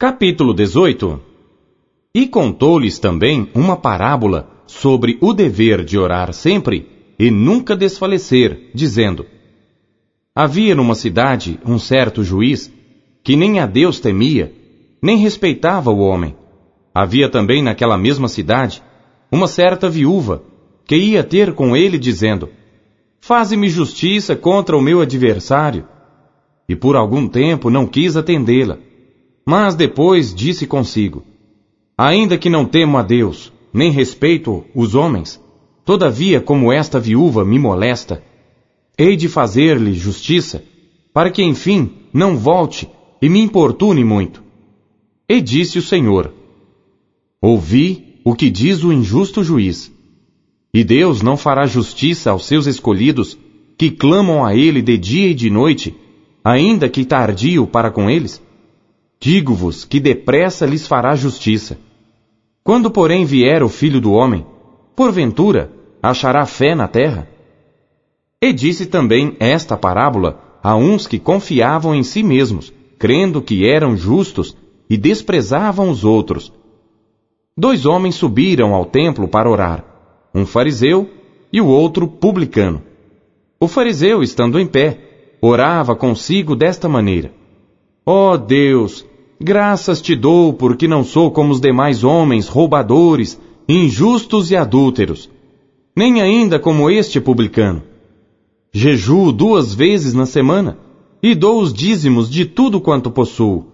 Capítulo 18. E contou-lhes também uma parábola sobre o dever de orar sempre e nunca desfalecer, dizendo: Havia numa cidade um certo juiz, que nem a Deus temia, nem respeitava o homem. Havia também naquela mesma cidade uma certa viúva, que ia ter com ele dizendo: Faze-me justiça contra o meu adversário. E por algum tempo não quis atendê-la. Mas depois disse consigo: Ainda que não temo a Deus, nem respeito os homens, todavia como esta viúva me molesta, hei de fazer-lhe justiça, para que enfim não volte e me importune muito. E disse o Senhor: Ouvi o que diz o injusto juiz. E Deus não fará justiça aos seus escolhidos, que clamam a Ele de dia e de noite, ainda que tardio para com eles? Digo-vos que depressa lhes fará justiça. Quando, porém, vier o Filho do Homem, porventura achará fé na terra? E disse também esta parábola a uns que confiavam em si mesmos, crendo que eram justos e desprezavam os outros. 2 homens subiram ao templo para orar, um fariseu e o outro publicano. O fariseu, estando em pé, orava consigo desta maneira: Ó Deus, graças te dou porque não sou como os demais homens, roubadores, injustos e adúlteros, nem ainda como este publicano. Jejuo 2 vezes na semana e dou os dízimos de tudo quanto possuo.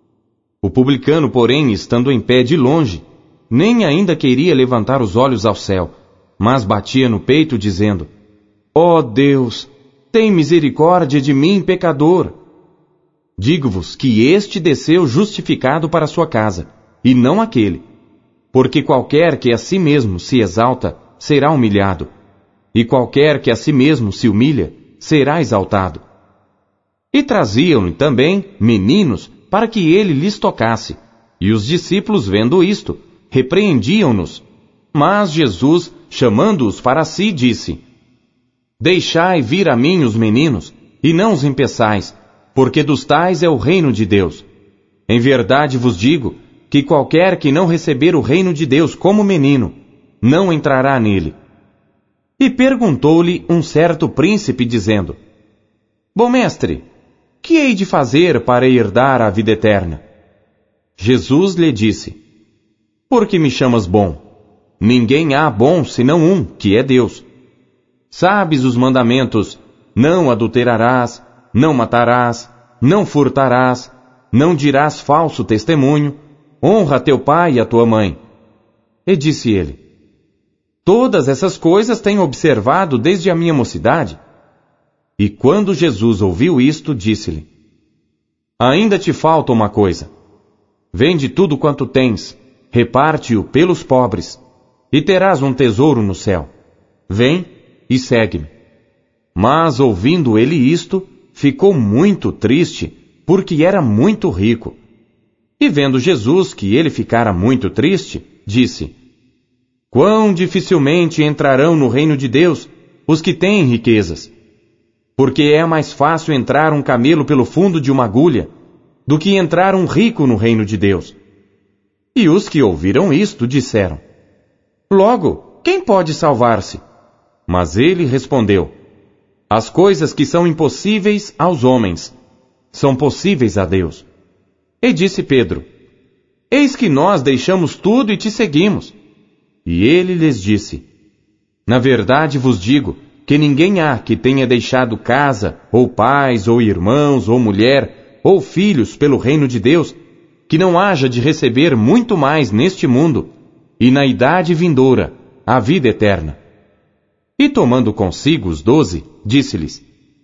O publicano, porém, estando em pé de longe, nem ainda queria levantar os olhos ao céu, mas batia no peito dizendo: Ó Deus, tem misericórdia de mim, pecador. Digo-vos que este desceu justificado para sua casa, e não aquele. Porque qualquer que a si mesmo se exalta, será humilhado, e qualquer que a si mesmo se humilha, será exaltado. E traziam-lhe também meninos, para que ele lhes tocasse. E os discípulos, vendo isto, repreendiam-nos. Mas Jesus, chamando-os para si, disse: Deixai vir a mim os meninos, e não os impeçais, porque dos tais é o reino de Deus. Em verdade vos digo, que qualquer que não receber o reino de Deus como menino, não entrará nele. E perguntou-lhe um certo príncipe, dizendo: Bom mestre, que hei de fazer para herdar a vida eterna? Jesus lhe disse: Por que me chamas bom? Ninguém há bom senão um, que é Deus. Sabes os mandamentos: não adulterarás, não matarás, não furtarás, não dirás falso testemunho, honra teu pai e a tua mãe. E disse ele: Todas essas coisas tenho observado desde a minha mocidade. E quando Jesus ouviu isto, disse-lhe: Ainda te falta uma coisa. Vende tudo quanto tens, reparte-o pelos pobres, e terás um tesouro no céu. Vem e segue-me. Mas ouvindo ele isto, ficou muito triste, porque era muito rico. E vendo Jesus que ele ficara muito triste, disse: Quão dificilmente entrarão no reino de Deus os que têm riquezas. Porque é mais fácil entrar um camelo pelo fundo de uma agulha, do que entrar um rico no reino de Deus. E os que ouviram isto disseram: Logo, quem pode salvar-se? Mas ele respondeu: As coisas que são impossíveis aos homens, são possíveis a Deus. E disse Pedro: Eis que nós deixamos tudo e te seguimos. E ele lhes disse: Na verdade vos digo que ninguém há que tenha deixado casa, ou pais, ou irmãos, ou mulher, ou filhos pelo reino de Deus, que não haja de receber muito mais neste mundo, e na idade vindoura, a vida eterna. E tomando consigo os 12, disse-lhes: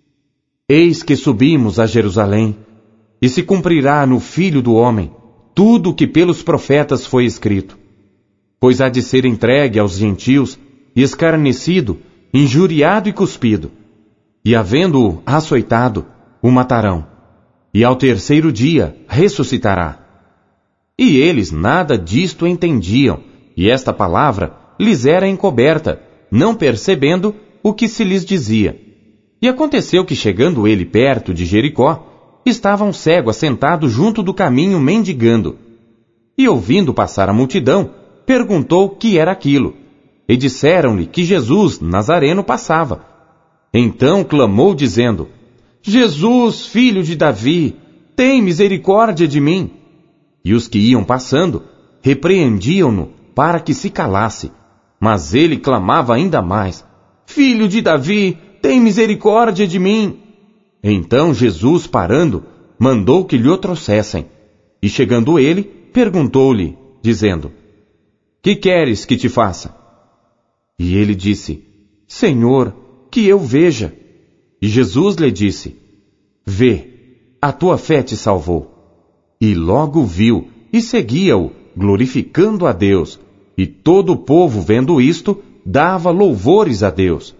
Eis que subimos a Jerusalém, e se cumprirá no Filho do Homem tudo o que pelos profetas foi escrito. Pois há de ser entregue aos gentios, e escarnecido, injuriado e cuspido. E havendo-o açoitado, o matarão. E ao 3º dia ressuscitará. E eles nada disto entendiam, e esta palavra lhes era encoberta, não percebendo o que se lhes dizia. E aconteceu que, chegando ele perto de Jericó, estava um cego assentado junto do caminho mendigando. E ouvindo passar a multidão, perguntou que era aquilo. E disseram-lhe que Jesus, Nazareno, passava. Então clamou dizendo: Jesus, filho de Davi, tem misericórdia de mim. E os que iam passando repreendiam-no para que se calasse. Mas ele clamava ainda mais: Filho de Davi, tem misericórdia de mim. Então Jesus, parando, mandou que lhe o trouxessem. E chegando ele, perguntou-lhe, dizendo: Que queres que te faça? E ele disse: Senhor, que eu veja. E Jesus lhe disse: Vê, a tua fé te salvou. E logo viu e seguia-o, glorificando a Deus. E todo o povo, vendo isto, dava louvores a Deus.